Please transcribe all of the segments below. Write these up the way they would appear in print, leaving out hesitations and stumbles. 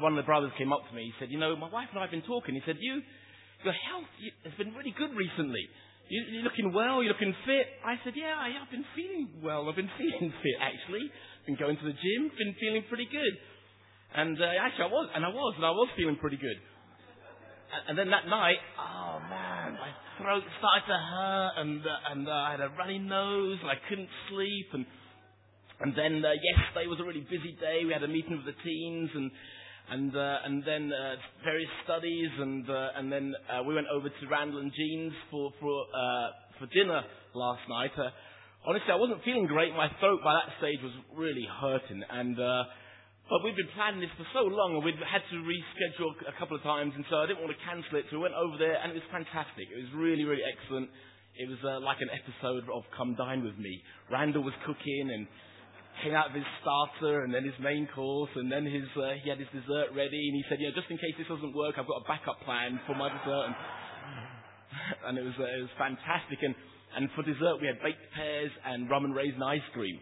one of the brothers came up to me. He said, my wife and I have been talking. He said, your health has been really good recently. You're looking well, you're looking fit. I said, yeah, I've been feeling well. I've been feeling fit, actually. Been going to the gym, been feeling pretty good. And actually, I was feeling pretty good. And then that night, oh man, my throat started to hurt, and I had a runny nose, and I couldn't sleep. And then yesterday was a really busy day. We had a meeting with the teens, and then various studies, and then we went over to Randall and Jean's for dinner last night. Honestly, I wasn't feeling great. My throat by that stage was really hurting, but we'd been planning this for so long, and we'd had to reschedule a couple of times, and so I didn't want to cancel it. So we went over there, and it was fantastic. It was really, really excellent. It was like an episode of Come Dine With Me. Randall was cooking, and came out of his starter and then his main course, and then he had his dessert ready, and he said, just in case this doesn't work, I've got a backup plan for my dessert. And it was fantastic. And for dessert we had baked pears and rum and raisin ice cream.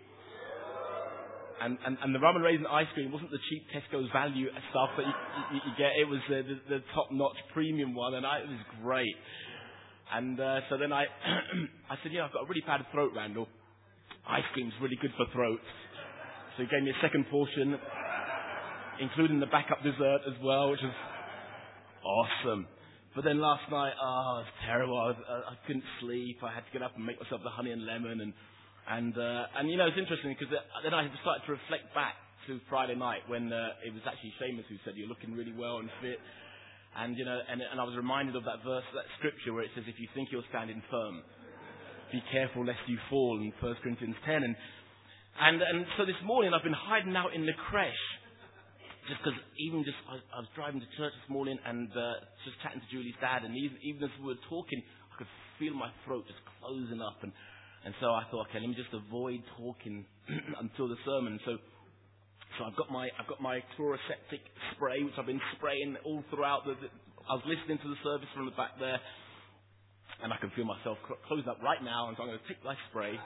And the rum and raisin ice cream wasn't the cheap Tesco's value stuff that you get. It was the top-notch premium one, and it was great. And so then I said, I've got a really bad throat, Randall. Ice cream's really good for throats. So he gave me a second portion, including the backup dessert as well, which was awesome. But then last night, it was terrible. I couldn't sleep. I had to get up and make myself the honey and lemon. And it's interesting because then I started to reflect back to Friday night when it was actually Seamus who said, you're looking really well and fit. And I was reminded of that verse, that scripture where it says, if you think you're standing firm, be careful lest you fall, in 1 Corinthians 10. And so this morning I've been hiding out in the creche, just because I was driving to church this morning and just chatting to Julie's dad, and even as we were talking, I could feel my throat just closing up, and so I thought, okay, let me just avoid talking until the sermon. So I've got my chloroseptic spray, which I've been spraying all throughout. I was listening to the service from the back there. And I can feel myself closing up right now, and so I'm going to take my spray.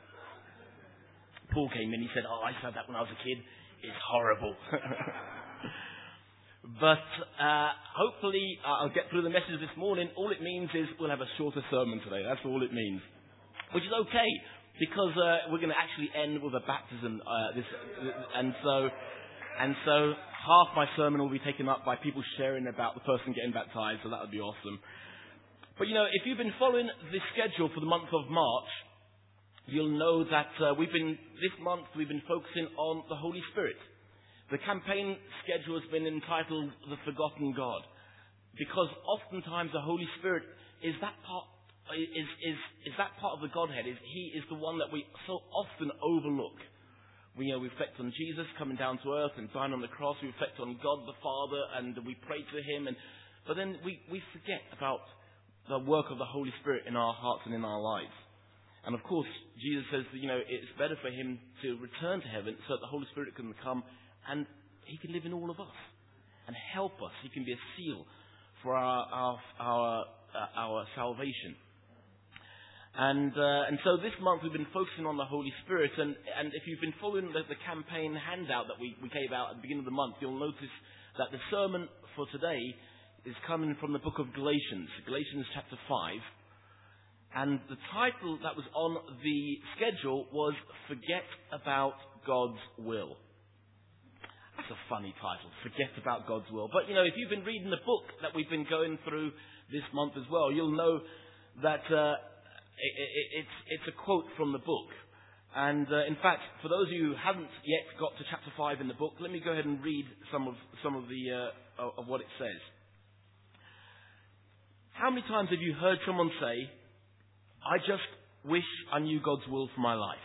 Paul came in, he said, I used to have that when I was a kid. It's horrible. But hopefully I'll get through the message this morning. All it means is we'll have a shorter sermon today. That's all it means. Which is okay, because we're going to actually end with a baptism. And so half my sermon will be taken up by people sharing about the person getting baptized, so that would be awesome. But if you've been following the schedule for the month of March, you'll know that this month we've been focusing on the Holy Spirit. The campaign schedule has been entitled The Forgotten God, because oftentimes the Holy Spirit is that part of the Godhead. He is the one that we so often overlook. We reflect on Jesus coming down to earth and dying on the cross. We reflect on God the Father, and we pray to Him, but then we forget about the work of the Holy Spirit in our hearts and in our lives. And of course, Jesus says that, it's better for Him to return to heaven so that the Holy Spirit can come and He can live in all of us and help us. He can be a seal for our salvation. And so this month we've been focusing on the Holy Spirit, and if you've been following the campaign handout that we gave out at the beginning of the month, you'll notice that the sermon for today is coming from the book of Galatians chapter 5. And the title that was on the schedule was Forget About God's Will. That's a funny title, Forget About God's Will. But, if you've been reading the book that we've been going through this month as well, you'll know that it's a quote from the book. And in fact, for those of you who haven't yet got to chapter 5 in the book, let me go ahead and read some of what it says. How many times have you heard someone say, I just wish I knew God's will for my life?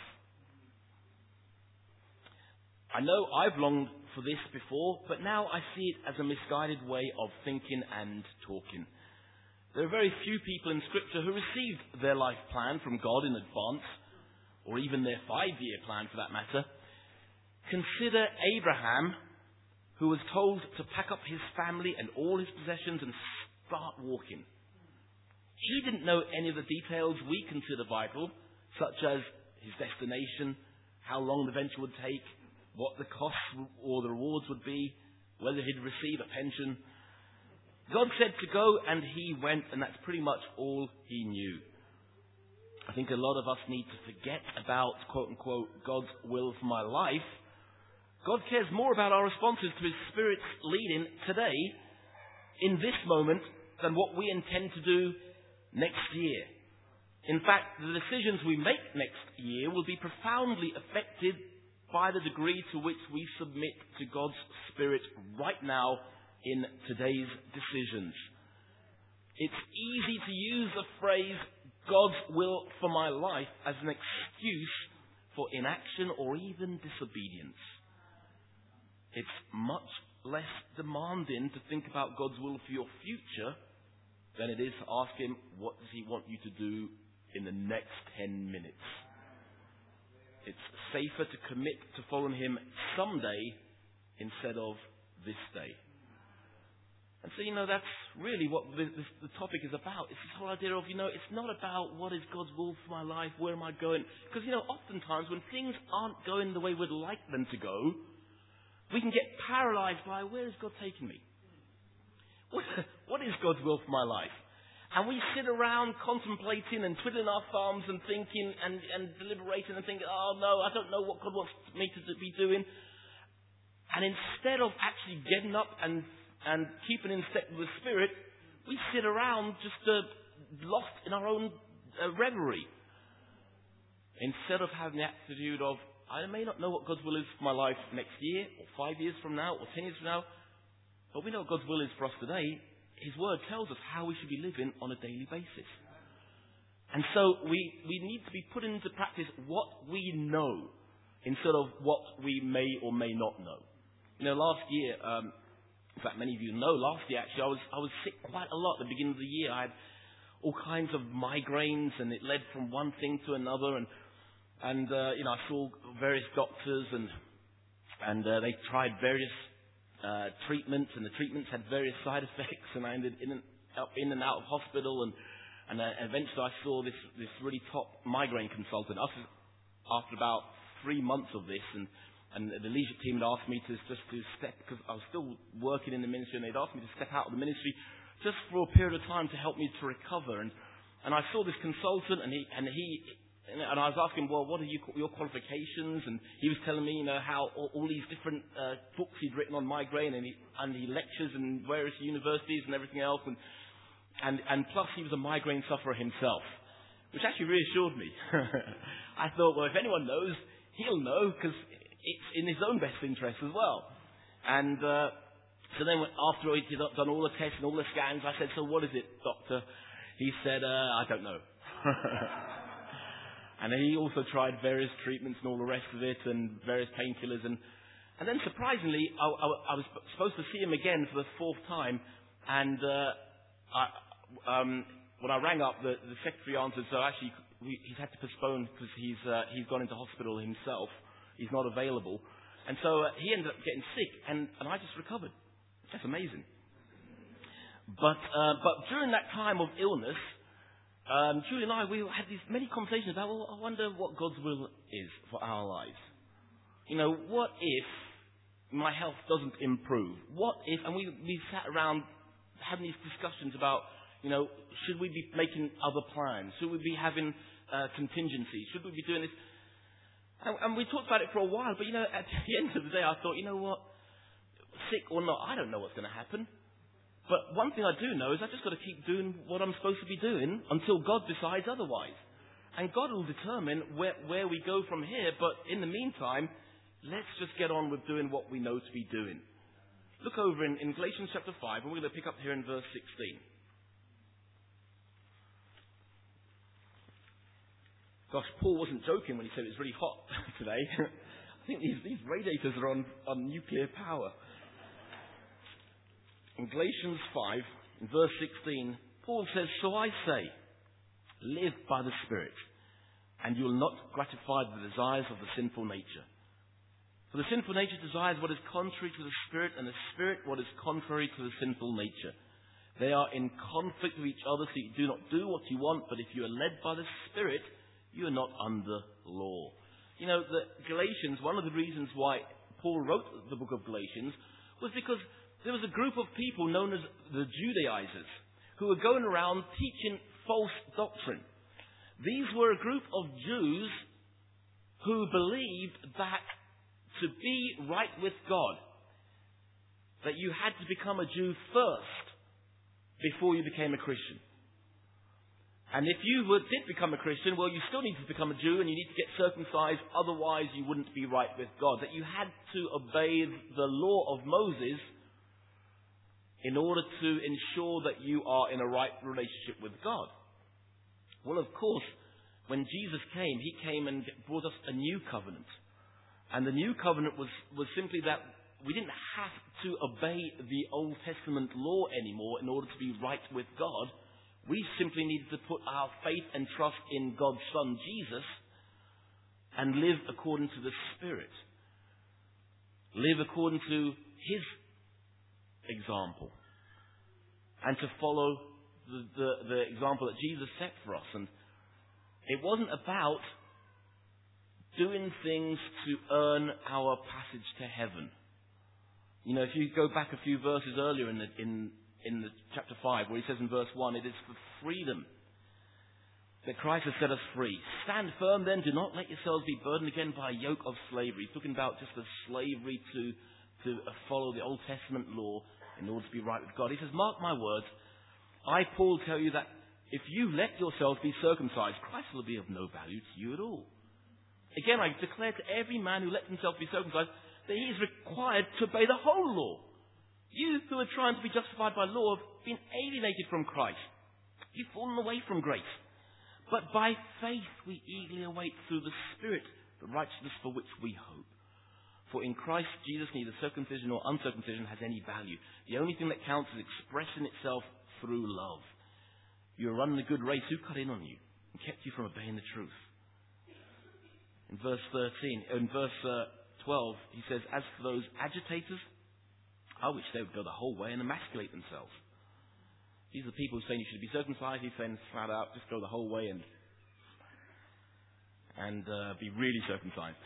I know I've longed for this before, but now I see it as a misguided way of thinking and talking. There are very few people in Scripture who received their life plan from God in advance, or even their 5-year plan for that matter. Consider Abraham, who was told to pack up his family and all his possessions and start walking. He didn't know any of the details we consider vital, such as his destination, how long the venture would take, what the costs or the rewards would be, whether he'd receive a pension. God said to go, and he went, and that's pretty much all he knew. I think a lot of us need to forget about, quote-unquote, God's will for my life. God cares more about our responses to his Spirit's leading today, in this moment, than what we intend to do next year. In fact, the decisions we make next year will be profoundly affected by the degree to which we submit to God's Spirit right now in today's decisions. It's easy to use the phrase, God's will for my life, as an excuse for inaction or even disobedience. It's much less demanding to think about God's will for your future than it is to ask him, what does he want you to do in the next 10 minutes? It's safer to commit to following him someday instead of this day. And so, that's really what the topic is about. It's this whole idea of, it's not about what is God's will for my life, where am I going? Because, oftentimes when things aren't going the way we'd like them to go, we can get paralyzed by, where is God taking me? What is God's will for my life? And we sit around contemplating and twiddling our thumbs and thinking and deliberating and thinking, oh no, I don't know what God wants me to be doing. And instead of actually getting up and keeping in step with the Spirit, we sit around just lost in our own reverie. Instead of having the attitude of, I may not know what God's will is for my life next year, or 5 years from now, or 10 years from now, but we know what God's will is for us today. His Word tells us how we should be living on a daily basis. And so we need to be putting into practice what we know instead of what we may or may not know. Last year, in fact, many of you know, last year actually, I was sick quite a lot at the beginning of the year. I had all kinds of migraines, and it led from one thing to another. And I saw various doctors, and they tried various treatments, and the treatments had various side effects, and I ended up in and out of hospital, and eventually I saw this really top migraine consultant. After about 3 months of this, and the leadership team had asked me to step, because I was still working in the ministry, and they'd asked me to step out of the ministry just for a period of time to help me to recover. And I saw this consultant, and I was asking, well, what are your qualifications? And he was telling me, how all these different books he'd written on migraine, and he lectures in various universities and everything else, and plus he was a migraine sufferer himself, which actually reassured me. I thought, well, if anyone knows, he'll know, because it's in his own best interest as well. And so then after he'd done all the tests and all the scans, I said, so what is it, doctor? He said, I don't know. And he also tried various treatments and all the rest of it, and various painkillers. And then surprisingly, I was supposed to see him again for the 4th time. And when I rang up, the secretary answered, so actually he's had to postpone because he's gone into hospital himself. He's not available. And so he ended up getting sick, and I just recovered. That's amazing. But during that time of illness, Julie and I, we had these many conversations about, well, I wonder what God's will is for our lives. What if my health doesn't improve? What if, and we sat around having these discussions about, should we be making other plans? Should we be having contingencies? Should we be doing this? And we talked about it for a while, but at the end of the day, I thought, what? Sick or not, I don't know what's going to happen. But one thing I do know is I've just got to keep doing what I'm supposed to be doing until God decides otherwise. And God will determine where we go from here. But in the meantime, let's just get on with doing what we know to be doing. Look over in Galatians chapter 5, and we're going to pick up here in verse 16. Gosh, Paul wasn't joking when he said it's really hot today. I think these radiators are on nuclear power. In Galatians 5, in verse 16, Paul says, so I say, live by the Spirit, and you will not gratify the desires of the sinful nature. For the sinful nature desires what is contrary to the Spirit, and the Spirit what is contrary to the sinful nature. They are in conflict with each other, so you do not do what you want, but if you are led by the Spirit, you are not under law. The Galatians, one of the reasons why Paul wrote the book of Galatians was because there was a group of people known as the Judaizers who were going around teaching false doctrine. These were a group of Jews who believed that to be right with God, that you had to become a Jew first before you became a Christian. And if you did become a Christian, well, you still need to become a Jew and you need to get circumcised, otherwise you wouldn't be right with God. That you had to obey the law of Moses in order to ensure that you are in a right relationship with God. Well, of course, when Jesus came, he came and brought us a new covenant. And the new covenant was simply that we didn't have to obey the Old Testament law anymore in order to be right with God. We simply needed to put our faith and trust in God's Son, Jesus, and live according to the Spirit. Live according to His example. And to follow the example that Jesus set for us. And it wasn't about doing things to earn our passage to heaven. You know, if you go back a few verses earlier in the chapter 5, where he says in verse 1, it is for freedom that Christ has set us free. Stand firm then, do not let yourselves be burdened again by a yoke of slavery. He's talking about just the slavery to follow the Old Testament law in order to be right with God. He says, mark my words, I, Paul, tell you that if you let yourselves be circumcised, Christ will be of no value to you at all. Again, I declare to every man who lets himself be circumcised that he is required to obey the whole law. You who are trying to be justified by law have been alienated from Christ. You've fallen away from grace. But by faith we eagerly await through the Spirit the righteousness for which we hope. For in Christ Jesus neither circumcision nor uncircumcision has any value. The only thing that counts is expressing itself through love. You are running a good race. Who cut in on you and kept you from obeying the truth? In verse 12, he says, as for those agitators, I wish they would go the whole way and emasculate themselves. These are the people saying you should be circumcised. He's saying flat out, just go the whole way and be really circumcised.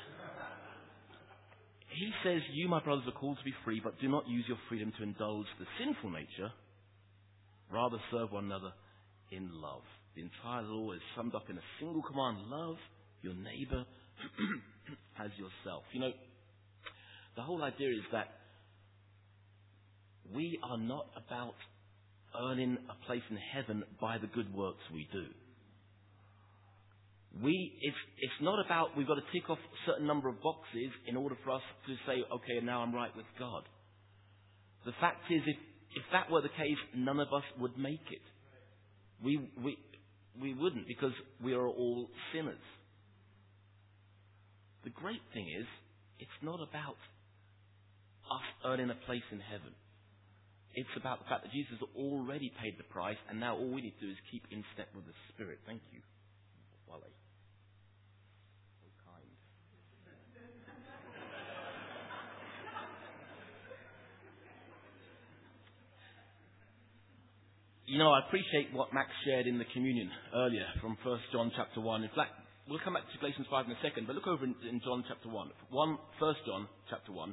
He says, you, my brothers, are called to be free, but do not use your freedom to indulge the sinful nature. Rather serve one another in love. The entire law is summed up in a single command. Love your neighbor as yourself. You know, the whole idea is that we are not about earning a place in heaven by the good works we do. It's not about we've got to tick off a certain number of boxes in order for us to say, okay, now I'm right with God. The fact is, if that were the case, none of us would make it. We wouldn't, because we are all sinners. The great thing is, it's not about us earning a place in heaven. It's about the fact that Jesus has already paid the price, and now all we need to do is keep in step with the Spirit. Thank you, Wale. So kind. You know, I appreciate what Max shared in the communion earlier from 1 John chapter 1. In fact, we'll come back to Galatians 5 in a second, but look over in John chapter 1. 1 John chapter 1.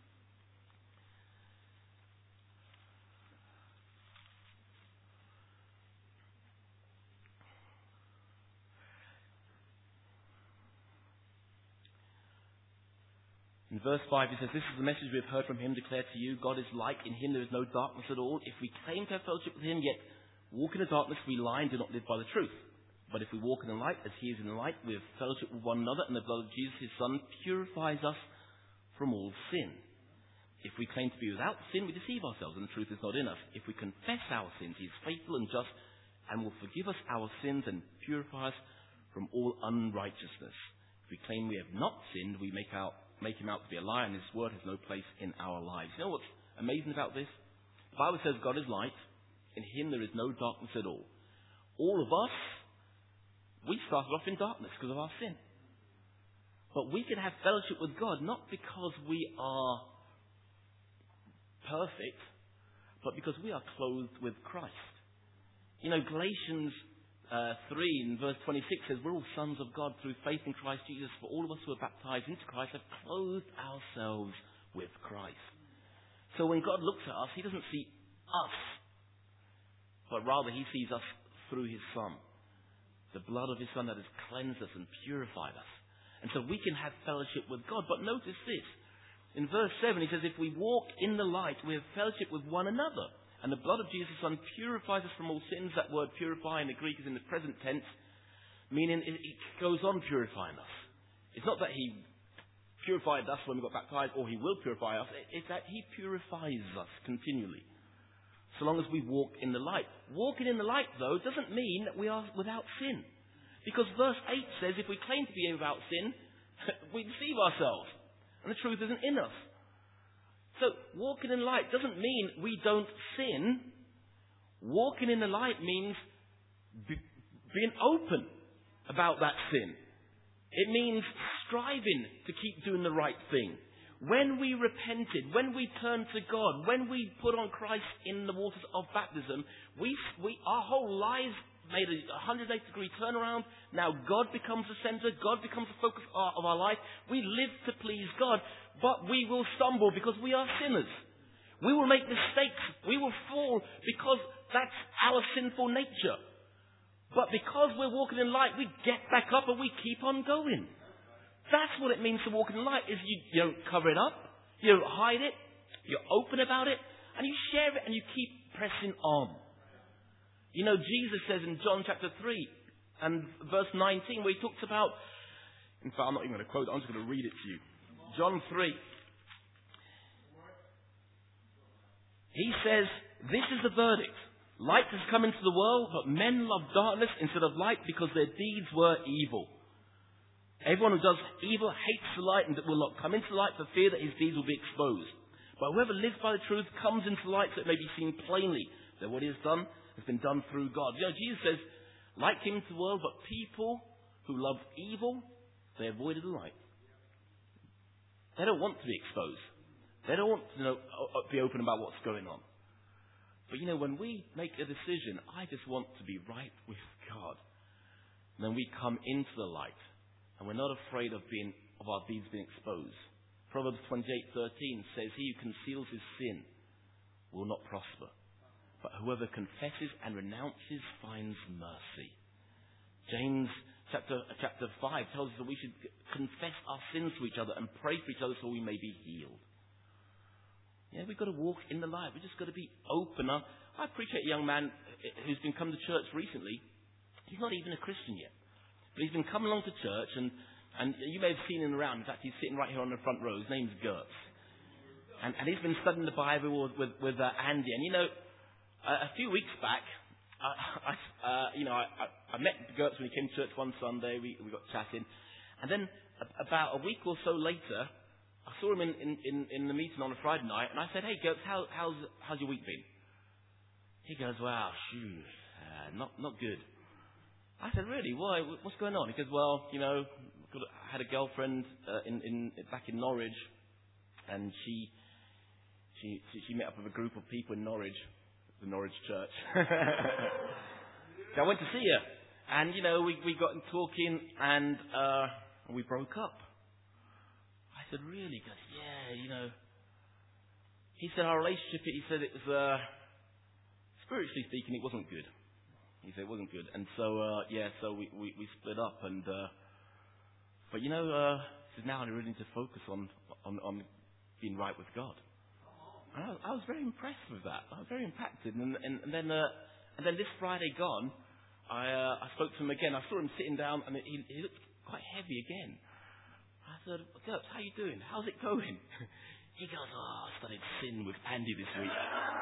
In verse 5 it says, this is the message we have heard from him, declared to you. God is light. In him there is no darkness at all. If we claim to have fellowship with him, yet walk in the darkness, we lie and do not live by the truth. But if we walk in the light, as he is in the light, we have fellowship with one another, and the blood of Jesus, his Son, purifies us from all sin. If we claim to be without sin, we deceive ourselves, and the truth is not in us. If we confess our sins, he is faithful and just, and will forgive us our sins and purify us from all unrighteousness. If we claim we have not sinned, we make him out to be a liar, and his word has no place in our lives. You know what's amazing about this? The Bible says God is light. In him there is no darkness at all. All of us, we started off in darkness because of our sin. But we can have fellowship with God not because we are perfect, but because we are clothed with Christ. You know, Galatians 3 in verse 26 says, we're all sons of God through faith in Christ Jesus. For all of us who are baptized into Christ have clothed ourselves with Christ. So when God looks at us, he doesn't see us, but rather he sees us through his Son. The blood of his Son that has cleansed us and purified us. And so we can have fellowship with God. But notice this. In verse 7, he says, if we walk in the light, we have fellowship with one another. And the blood of Jesus' Son purifies us from all sins. That word purify in the Greek is in the present tense, meaning it goes on purifying us. It's not that he purified us when we got baptized, or he will purify us. It's that he purifies us continually, so long as we walk in the light. Walking in the light, though, doesn't mean that we are without sin. Because verse 8 says if we claim to be without sin, we deceive ourselves, and the truth isn't in us. So walking in light doesn't mean we don't sin. Walking in the light means being open about that sin. It means striving to keep doing the right thing. When we repented, when we turned to God, when we put on Christ in the waters of baptism, our whole lives made a 180-degree turnaround. Now God becomes the center. God becomes the focus of our life. We live to please God, but we will stumble because we are sinners. We will make mistakes. We will fall because that's our sinful nature. But because we're walking in light, we get back up and we keep on going. That's what it means to walk in the light, is you don't cover it up, you don't hide it, you're open about it, and you share it and you keep pressing on. You know, Jesus says in John chapter 3 and verse 19, where he talks about, in fact, I'm not even going to quote it, I'm just going to read it to you. John 3. He says, this is the verdict. Light has come into the world, but men love darkness instead of light because their deeds were evil. Everyone who does evil hates the light and will not come into the light for fear that his deeds will be exposed. But whoever lives by the truth comes into the light so it may be seen plainly that what he has done has been done through God. You know, Jesus says, light came into the world, but people who love evil, they avoided the light. They don't want to be exposed. They don't want to be open about what's going on. But you know, when we make a decision, I just want to be right with God, and then we come into the light, and we're not afraid of our deeds being exposed. Proverbs 28:13 says, he who conceals his sin will not prosper, but whoever confesses and renounces finds mercy. James chapter 5 tells us that we should confess our sins to each other and pray for each other so we may be healed. Yeah, we've got to walk in the light. We've just got to be open. I appreciate a young man who's been coming to church recently. He's not even a Christian yet, but he's been coming along to church, and you may have seen him around. In fact, he's sitting right here on the front row. His name's Gertz, and he's been studying the Bible with Andy. And you know, a few weeks back, I met Gertz when he came to church one Sunday. We got chatting, and then about a week or so later, I saw him in the meeting on a Friday night, and I said, "Hey, Gertz, how's your week been?" He goes, "Wow, not good." I said, "Really? Why? What's going on?" He goes, "Well, you know, I had a girlfriend back in Norwich, and she met up with a group of people in Norwich, the Norwich church. So I went to see her, and you know, we got talking, and we broke up." I said, "Really?" He goes, "Yeah, you know." He said our relationship, he said it was, spiritually speaking, it wasn't good. He said it wasn't good. And so, so we split up. And but you know, he said now I really need to focus on being right with God. And I was very impressed with that. I was very impacted. And then this Friday gone, I spoke to him again. I saw him sitting down, and he looked quite heavy again. I said, "Gertz, how you doing? How's it going?" He goes, "Oh, I studied sin with Andy this week."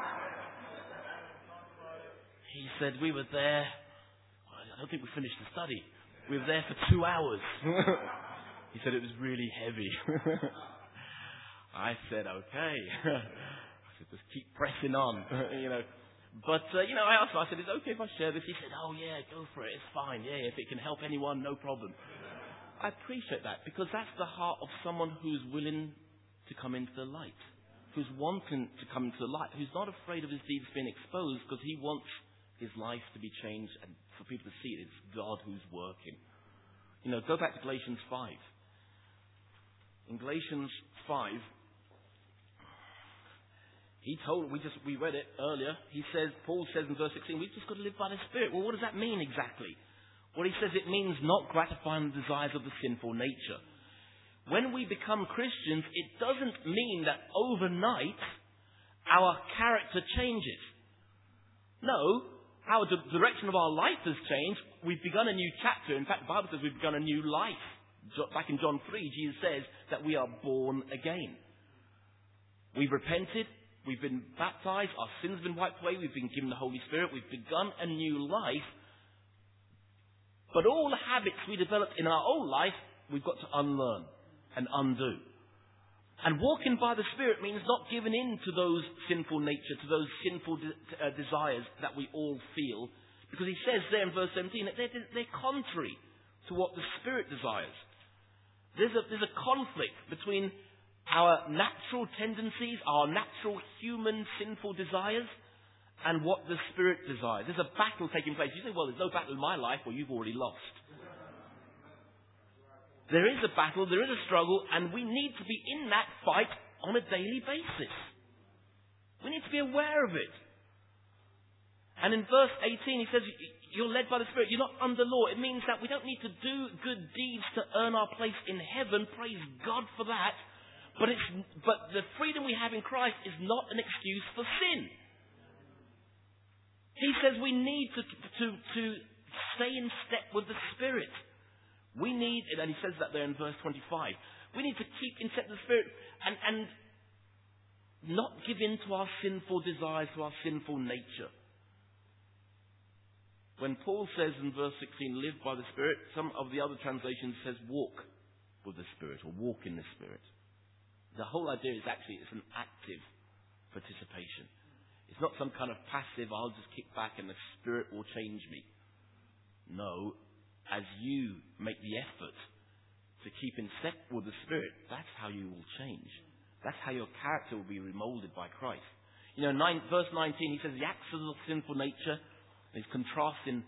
He said, "We were there. I don't think we finished the study. We were there for 2 hours." He said it was really heavy. I said, "Okay." I said, "Just keep pressing on." You know. But you know, I asked him. I said, "Is it okay if I share this?" He said, "Oh yeah, go for it. It's fine. Yeah, if it can help anyone, no problem." I appreciate that, because that's the heart of someone who's willing to come into the light, who's wanting to come into the light, who's not afraid of his deeds being exposed, because he wants his life to be changed and for people to see it's God who's working. You know, go back to Galatians 5. In Galatians 5, we read it earlier. Paul says in verse 16, we've just got to live by the Spirit. Well, what does that mean exactly? Well, he says it means not gratifying the desires of the sinful nature. When we become Christians, it doesn't mean that overnight our character changes. No, the direction of our life has changed. We've begun a new chapter. In fact, the Bible says we've begun a new life. Back in John 3, Jesus says that we are born again. We've repented. We've been baptized. Our sins have been wiped away. We've been given the Holy Spirit. We've begun a new life. But all the habits we developed in our old life, we've got to unlearn and undo. And walking by the Spirit means not giving in to those sinful nature, to those sinful desires that we all feel. Because he says there in verse 17 that they're contrary to what the Spirit desires. There's a conflict between our natural tendencies, our natural human sinful desires, and what the Spirit desires. There's a battle taking place. You say, well, there's no battle in my life. Well, you've already lost. There is a battle, there is a struggle, and we need to be in that fight on a daily basis. We need to be aware of it. And in verse 18 he says, you're led by the Spirit, you're not under law. It means that we don't need to do good deeds to earn our place in heaven. Praise God for that. But the freedom we have in Christ is not an excuse for sin. He says we need to stay in step with the Spirit. We need, and he says that there in verse 25, we need to keep in step with the Spirit and not give in to our sinful desires, to our sinful nature. When Paul says in verse 16, live by the Spirit, some of the other translations says walk with the Spirit or walk in the Spirit. The whole idea is actually it's an active participation. It's not some kind of passive, I'll just kick back and the Spirit will change me. No, as you make the effort to keep in step with the Spirit, that's how you will change. That's how your character will be remolded by Christ. You know, verse 19, he says the acts of the sinful nature is contrasting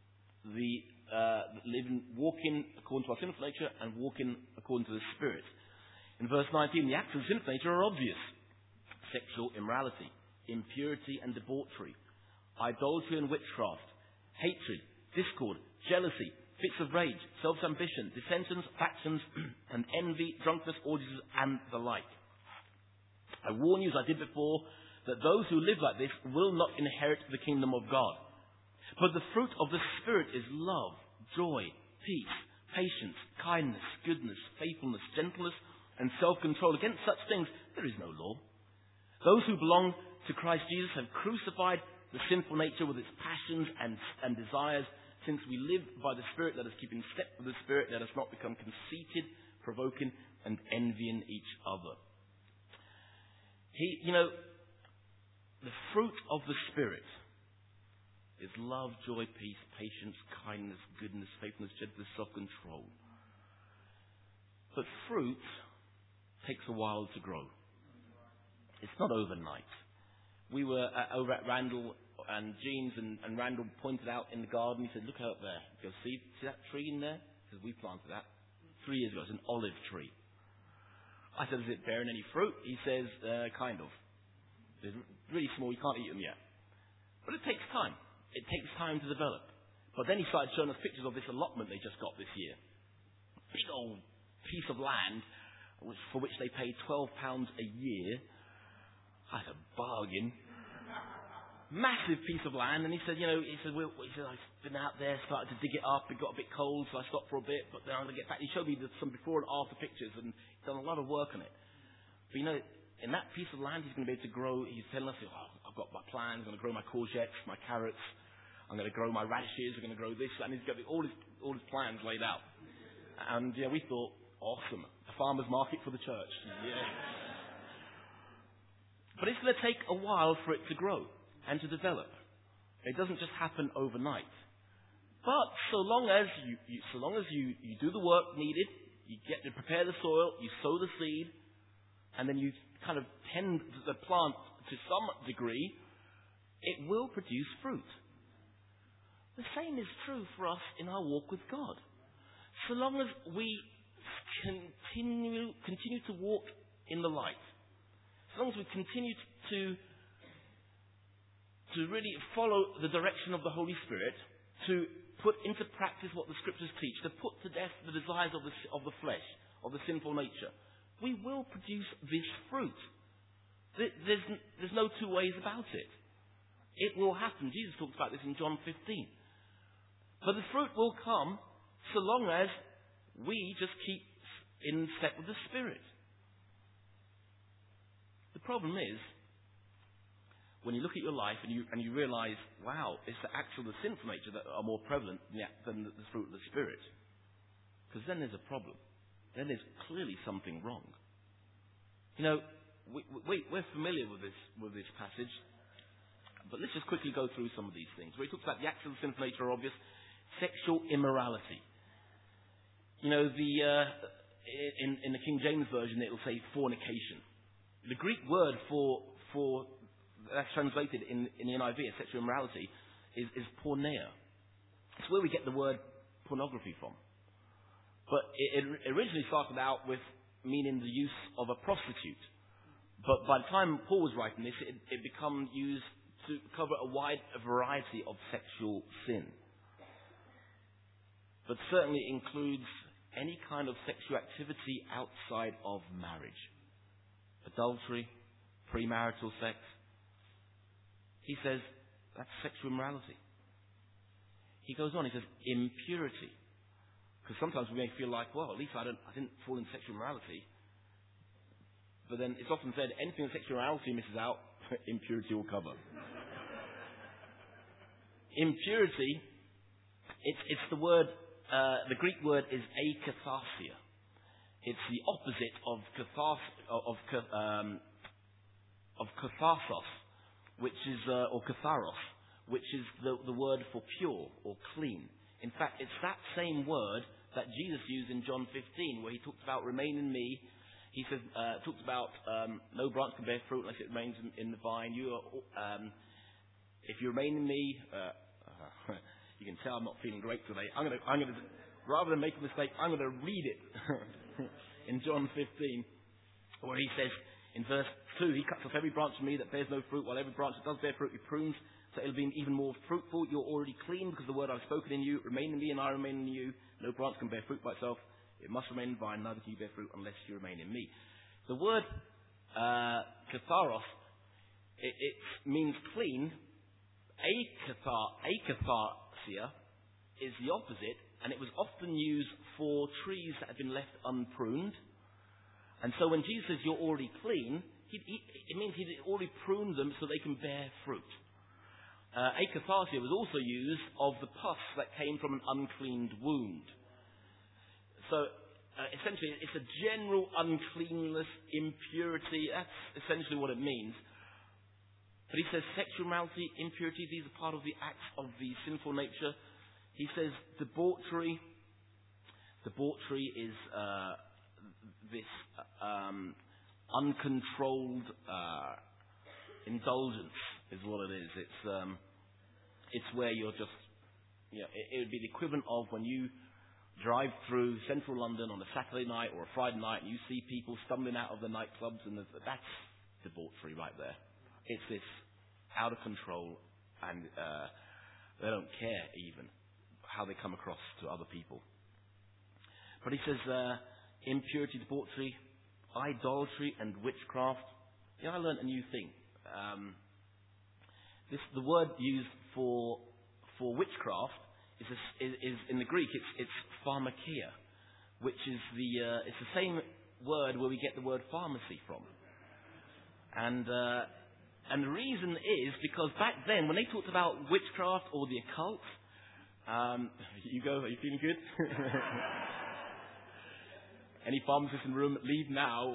walking according to our sinful nature and walking according to the Spirit. In verse 19, the acts of the sinful nature are obvious. Sexual immorality, impurity and debauchery, idolatry and witchcraft, hatred, discord, jealousy, fits of rage, self-ambition, dissensions, factions, and envy, drunkenness, orgies, and the like. I warn you, as I did before, that those who live like this will not inherit the kingdom of God. But the fruit of the Spirit is love, joy, peace, patience, kindness, goodness, faithfulness, gentleness, and self-control. Against such things there is no law. Those who belong to Christ Jesus have crucified the sinful nature with its passions and desires. Since we live by the Spirit, let us keep in step with the Spirit. Let us not become conceited, provoking, and envying each other. The fruit of the Spirit is love, joy, peace, patience, kindness, goodness, faithfulness, gentleness, self-control. But fruit takes a while to grow. It's not overnight. We were over at Randall and Jean's, and Randall pointed out in the garden, he said, look out there. Go see that tree in there? Because we planted that 3 years ago. It's an olive tree. I said, is it bearing any fruit? He says, kind of. It's really small, you can't eat them yet. But it takes time. It takes time to develop. But then he started showing us pictures of this allotment they just got this year. Big old piece of land for which they pay £12 a year. That's a bargain. Massive piece of land. And he said, I've been out there, started to dig it up. It got a bit cold, so I stopped for a bit. But then I'm going to get back. He showed me some before and after pictures, and he's done a lot of work on it. But in that piece of land, he's going to be able to grow. He's telling us, I've got my plans. I'm going to grow my courgettes, my carrots. I'm going to grow my radishes. I'm going to grow this. And he's got all his plans laid out. And we thought, awesome. A farmer's market for the church. Yeah. But it's going to take a while for it to grow and to develop. It doesn't just happen overnight. But so long as you do the work needed, you get to prepare the soil, you sow the seed, and then you kind of tend the plant to some degree, it will produce fruit. The same is true for us in our walk with God. So long as we continue to walk in the light, so long as we continue to to really follow the direction of the Holy Spirit, to put into practice what the Scriptures teach, to put to death the desires of the flesh, of the sinful nature, we will produce this fruit. There's no two ways about it. It will happen. Jesus talks about this in John 15. But the fruit will come so long as we just keep in step with the Spirit. The problem is, when you look at your life and you realize, wow, it's the sinful nature that are more prevalent than the fruit of the Spirit. Because then there's a problem. Then there's clearly something wrong. You know, we're familiar with this passage, but let's just quickly go through some of these things. Where he talks about the acts of the sinful nature are obvious. Sexual immorality. You know, in the King James Version, it will say fornication. The Greek word for that's translated in the NIV as sexual immorality is porneia. It's where we get the word pornography from. But it originally started out with meaning the use of a prostitute. But by the time Paul was writing this, it became used to cover a wide variety of sexual sin. But certainly includes any kind of sexual activity outside of marriage. Adultery, premarital sex. He says that's sexual immorality. He goes on, he says impurity. Because sometimes we may feel like, well, at least I didn't fall in sexual immorality. But then it's often said, anything that sexual immorality misses out, impurity will cover. Impurity, it's the word, the Greek word is akatharsia. It's the opposite of katharsos, which is, or katharos, which is the word for pure or clean. In fact, it's that same word that Jesus used in John 15, where he talks about remain in me. He says, talks about no branch can bear fruit unless it remains in the vine. If you remain in me, you can tell I'm not feeling great today. I'm gonna rather than make a mistake, I'm going to read it in John 15, where he says in verse 2, he cuts off every branch of me that bears no fruit, while every branch that does bear fruit he prunes, so it'll be even more fruitful. You're already clean because the word I've spoken in you. Remain in me and I remain in you. No branch can bear fruit by itself. It must remain in the vine, neither can you bear fruit unless you remain in me. The word katharos, it means clean. Akatharsia is the opposite, and it was often used for trees that had been left unpruned. And so when Jesus says you're already clean, it means he already pruned them so they can bear fruit. Akatharsia was also used of the pus that came from an uncleaned wound. So essentially it's a general uncleanness, impurity. That's essentially what it means. But he says sexual immorality, impurity, these are part of the acts of the sinful nature. He says debauchery. Debauchery is this uncontrolled indulgence is what it is. It's where you're just, it would be the equivalent of when you drive through central London on a Saturday night or a Friday night and you see people stumbling out of the nightclubs, and that's debauchery right there. It's this out of control, and they don't care even how they come across to other people. But he says impurity, debauchery, idolatry, and witchcraft. I learned a new thing. The word used for witchcraft is in the Greek. It's pharmakia, which is it's the same word where we get the word pharmacy from. And the reason is because back then, when they talked about witchcraft or the occult, you go, are you feeling good? Any pharmacists in the room, leave now.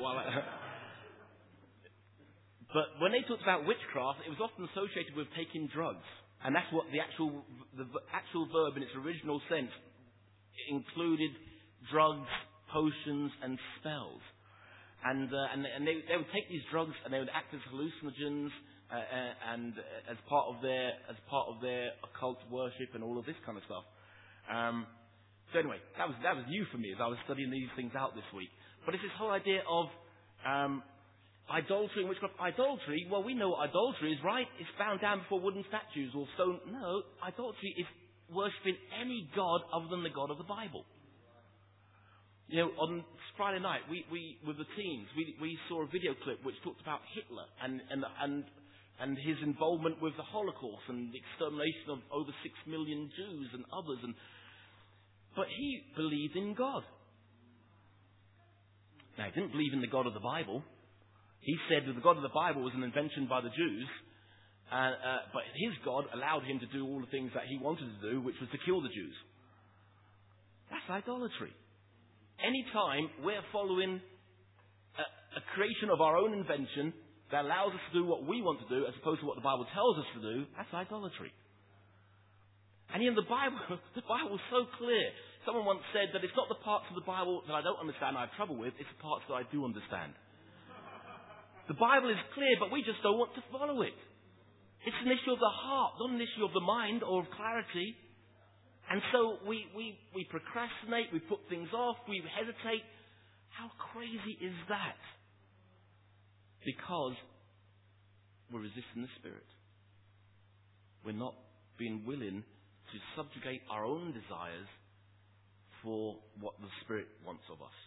But when they talked about witchcraft, it was often associated with taking drugs. And that's what the actual verb in its original sense included: drugs, potions, and spells. And they would take these drugs and they would act as hallucinogens and as part of their occult worship and all of this kind of stuff. So anyway, that was new for me as I was studying these things out this week. But it's this whole idea of Idolatry and witchcraft. Idolatry, well, we know what idolatry is, right? It's bowing down before wooden statues or stone. No, idolatry is worshipping any god other than the God of the Bible. You know, on Friday night, we with the teens, we saw a video clip which talked about Hitler and his involvement with the Holocaust and the extermination of over 6 million Jews and others. But he believed in God. Now, he didn't believe in the God of the Bible. He said that the God of the Bible was an invention by the Jews, but his God allowed him to do all the things that he wanted to do, which was to kill the Jews. That's idolatry. Anytime we're following a creation of our own invention that allows us to do what we want to do as opposed to what the Bible tells us to do, that's idolatry. And the Bible is so clear. Someone once said that it's not the parts of the Bible that I don't understand I have trouble with, it's the parts that I do understand. The Bible is clear, but we just don't want to follow it. It's an issue of the heart, not an issue of the mind or of clarity. And so we procrastinate, we put things off, we hesitate. How crazy is that? Because we're resisting the Spirit. We're not being willing to subjugate our own desires for what the Spirit wants of us.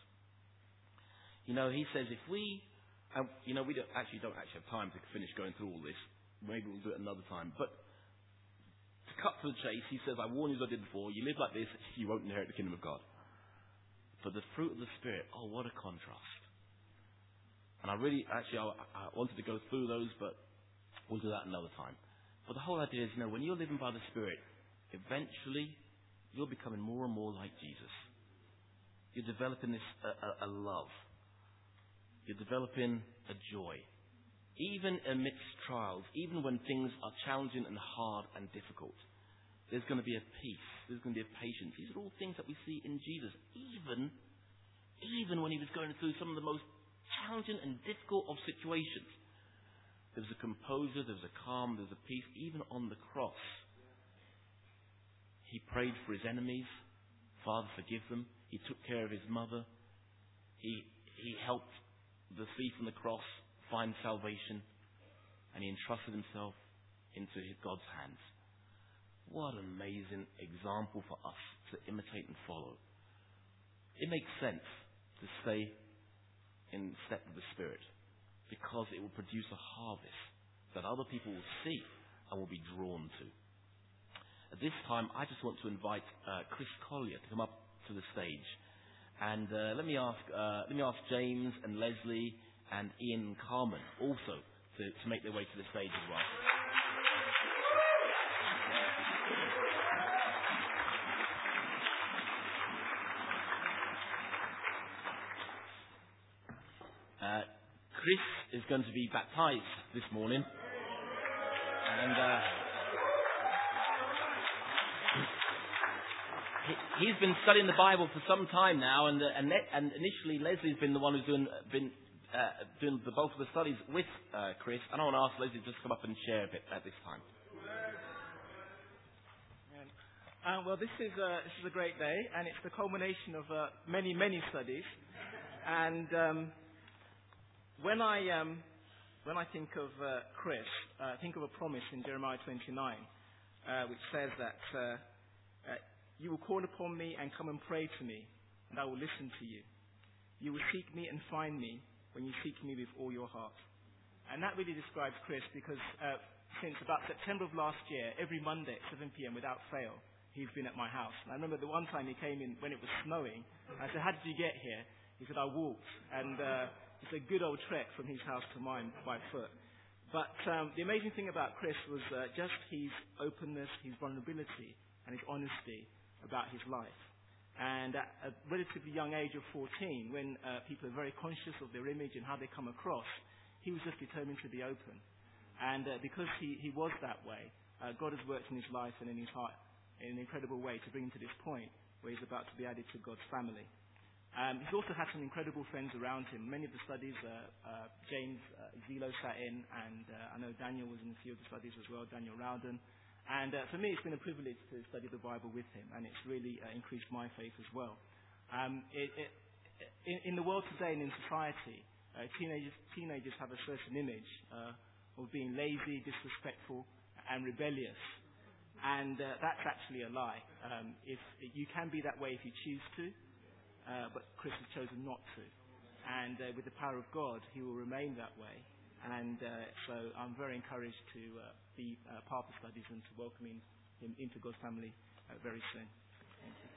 You know, he says if we we don't actually have time to finish going through all this. Maybe we'll do it another time. But to cut to the chase, he says, I warn you as I did before, you live like this, you won't inherit the kingdom of God. But the fruit of the Spirit, oh, what a contrast. And I wanted to go through those, but we'll do that another time. But the whole idea is, when you're living by the Spirit, eventually you're becoming more and more like Jesus. You're developing this a love. You're developing a joy. Even amidst trials, even when things are challenging and hard and difficult, there's going to be a peace. There's going to be a patience. These are all things that we see in Jesus. Even when he was going through some of the most challenging and difficult of situations, there was a composure, there was a calm, there was a peace. Even on the cross, he prayed for his enemies. Father, forgive them. He took care of his mother. He helped the thief on the cross find salvation, and he entrusted himself into God's hands. What an amazing example for us to imitate and follow. It makes sense to stay in step with the Spirit, because it will produce a harvest that other people will see and will be drawn to. At this time, I just want to invite Chris Collier to come up to the stage, and let me ask James and Leslie and Ian Carmen also to make their way to the stage as well. Chris is going to be baptized this morning, and he's been studying the Bible for some time now, and initially Leslie's been the one who's been doing the bulk of the studies with Chris. And I want to ask Leslie to just come up and share a bit at this time. Well, this is a great day, and it's the culmination of many studies. And when I think of Chris, I think of a promise in Jeremiah 29, which says that you will call upon me and come and pray to me, and I will listen to you. You will seek me and find me when you seek me with all your heart. And that really describes Chris, because since about September of last year, every Monday at 7 p.m. without fail, he's been at my house. And I remember the one time he came in when it was snowing. I said, how did you get here? He said, I walked. And it's a good old trek from his house to mine by foot. But the amazing thing about Chris was just his openness, his vulnerability, and his honesty about his life. And at a relatively young age of 14, when people are very conscious of their image and how they come across, he was just determined to be open. And because he was that way, God has worked in his life and in his heart in an incredible way to bring him to this point where he's about to be added to God's family. He's also had some incredible friends around him. Many of the studies, James Zelo sat in, and I know Daniel was in a few of the studies as well, Daniel Rowden. And for me, it's been a privilege to study the Bible with him, and it's really increased my faith as well. In the world today and in society, Teenagers have a certain image of being lazy, disrespectful, and rebellious. And that's actually a lie. If you can be that way if you choose to, but Chris has chosen not to. And with the power of God, he will remain that way. And so I'm very encouraged to be part of the studies and to welcome him into God's family very soon. Thank you.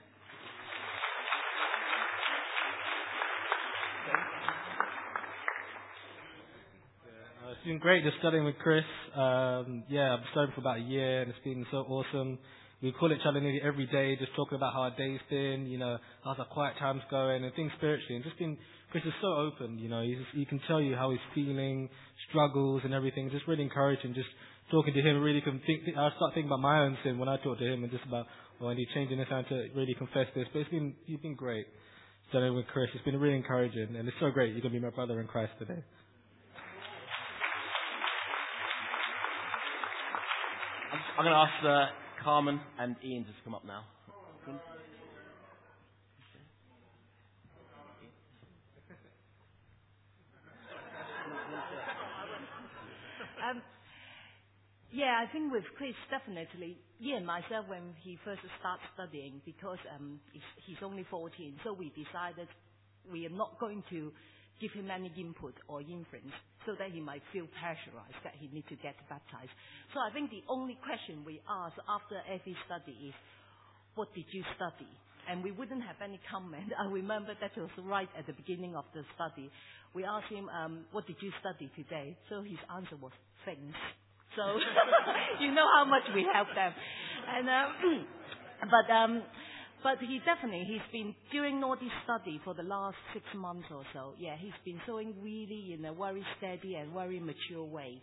It's been great just studying with Chris. I've studied for about a year and it's been so awesome. We call each other nearly every day, just talking about how our day's been, how's our quiet times going and things spiritually. And Chris is so open, you can tell you how he's feeling, struggles and everything. Just really encouraging, just talking to him. Really I start thinking about my own sin when I talk to him and just about, I need changing this and to really confess this. But you've been great studying with Chris. It's been really encouraging and it's so great. You're going to be my brother in Christ today. I'm going to ask Carmen and Ian to come up now. I think with Chris, definitely, Ian and myself, when he first started studying, because he's only 14, so we decided we are not going to give him any input or influence so that he might feel pressurized that he needs to get baptized. So I think the only question we ask after every study is, what did you study? And we wouldn't have any comment. I remember that was right at the beginning of the study. We asked him, what did you study today? So his answer was, things. So you know how much we help them. And But he's been doing all this study for the last 6 months or so. Yeah, he's been showing really in a very steady and very mature way.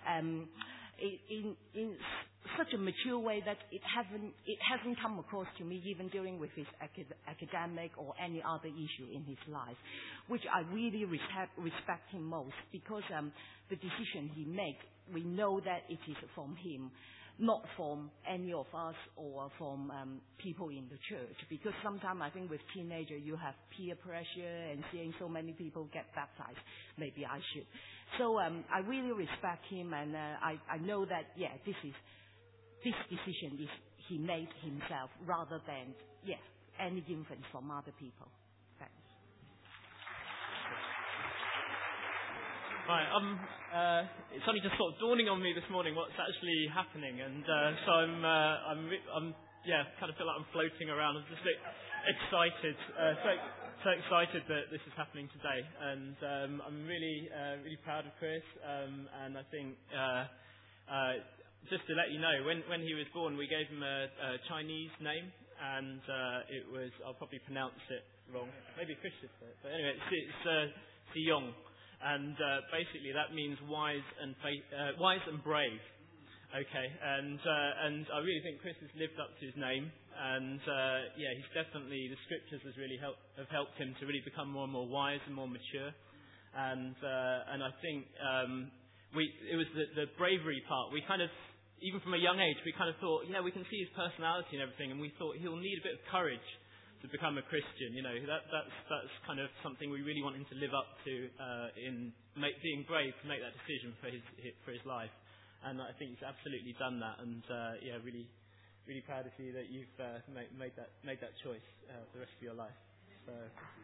In such a mature way that it hasn't come across to me even dealing with his academic or any other issue in his life, which I really respect him most, because the decision he makes, we know that it is from him, not from any of us or from people in the church. Because sometimes I think with teenagers you have peer pressure and seeing so many people get baptized. Maybe I should. So I really respect him, and I know that this decision is he made himself rather than any influence from other people. Thanks. Right, it's only just sort of dawning on me this morning what's actually happening, and so I'm kind of feel like I'm floating around. I'm just a bit excited, so excited that this is happening today, and I'm really proud of Chris, and I think just to let you know, when he was born, we gave him a Chinese name, and it was, I'll probably pronounce it wrong, maybe Chris should say it, but anyway, it's Ziyong. And basically that means wise and brave. Okay, and I really think Chris has lived up to his name, and he's definitely, the scriptures have helped him to really become more and more wise and more mature, and I think it was the bravery part. We kind of, even from a young age, we kind of thought, we can see his personality and everything, and we thought he'll need a bit of courage to become a Christian. That's kind of something we really want him to live up to being brave to make that decision for his life. And I think he's absolutely done that. And really proud of you that you've made that choice for the rest of your life. So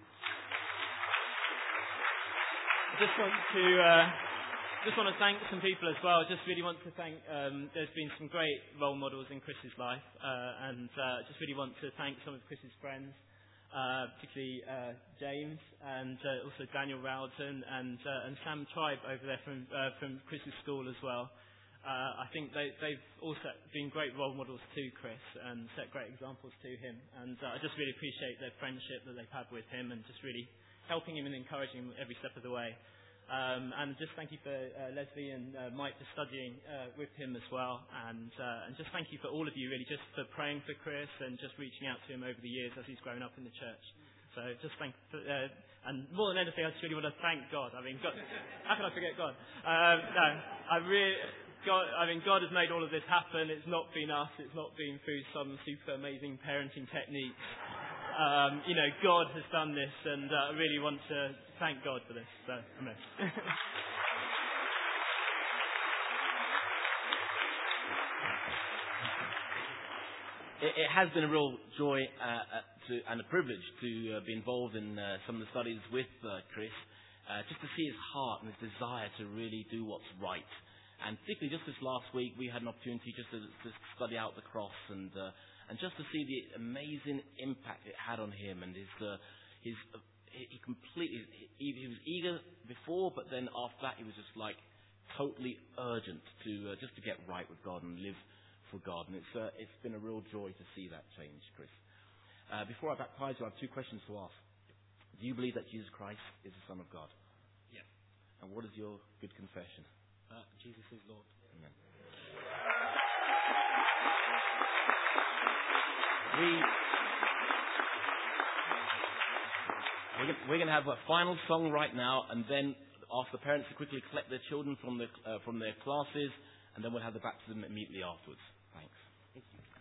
I just want to thank some people as well. Just really want to thank, there's been some great role models in Chris's life, and just really want to thank some of Chris's friends, particularly James, and also Daniel Rowden and Sam Tribe over there from Chris's school as well. I think they've also been great role models to Chris and set great examples to him, and I just really appreciate their friendship that they've had with him, and just really helping him and encouraging him every step of the way. And just thank you for Leslie and Mike for studying with him as well, and just thank you for all of you really just for praying for Chris and just reaching out to him over the years as he's grown up in the church. So just and more than anything, I just really want to thank God. I mean, God, how can I forget God? God has made all of this happen. It's not been us. It's not been through some super amazing parenting techniques. God has done this, and I really want to thank God for this. So, amen. It has been a real joy and a privilege to be involved in some of the studies with Chris, just to see his heart and his desire to really do what's right. And particularly just this last week, we had an opportunity just to study out the cross and just to see the amazing impact it had on him and he was eager before, but then after that he was just like totally urgent to just to get right with God and live for God, and it's been a real joy to see that change, Chris. Before I baptize you, I have two questions to ask. Do you believe that Jesus Christ is the Son of God? Yes. And what is your good confession? Jesus is Lord. Amen. We're going to have a final song right now, and then ask the parents to quickly collect their children from their classes, and then we'll have the baptism immediately afterwards. Thanks. Thank you.